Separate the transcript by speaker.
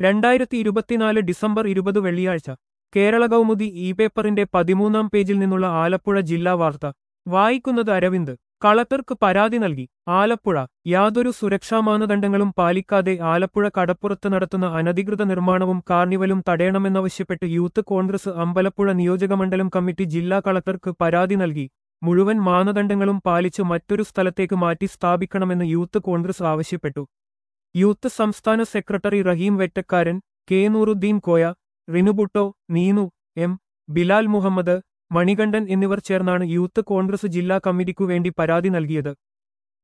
Speaker 1: 2024 December 20 വെള്ളിയാഴ്ച Kerala Kaumudi E പേപ്പറിന്റെ 13-ാം പേജിൽ നിന്നുള്ള ആലപ്പുഴ ജില്ലാ വാർത്ത വായിക്കുന്നത് അരവിന്ദ്. കളക്ടർക്ക് പരാതി നൽകി ആലപ്പുഴ. യാതൊരു സുരക്ഷാ മാനദണ്ഡങ്ങളും പാലിക്കാതെ ആലപ്പുഴ കടപ്പുറത്ത് നടത്തുന്ന അനധികൃത നിർമ്മാണവും കാർണിവലും തടയണമെന്നാവശ്യപ്പെട്ട് യൂത്ത് കോൺഗ്രസ് അമ്പലപ്പുഴ നിയോജകമണ്ഡലം കമ്മിറ്റി ജില്ലാ കളക്ടർക്ക് പരാതി നൽകി. മുഴുവൻ മാനദണ്ഡങ്ങളും പാലിച്ച് മറ്റൊരു സ്ഥലത്തേക്ക് മാറ്റി സ്ഥാപിക്കണമെന്ന് യൂത്ത് കോൺഗ്രസ് ആവശ്യപ്പെട്ടു. യൂത്ത് സംസ്ഥാന secretary Rahim Vettakkaran, K Nooruddeen Koya, Rinubutto, Neenu, M. Bilal Muhammad, Manikandan എന്നിവർ ചേർന്നാണ് യൂത്ത് കോൺഗ്രസ് ജില്ലാ കമ്മിറ്റിക്കുവേണ്ടി പരാതി നൽകിയത്.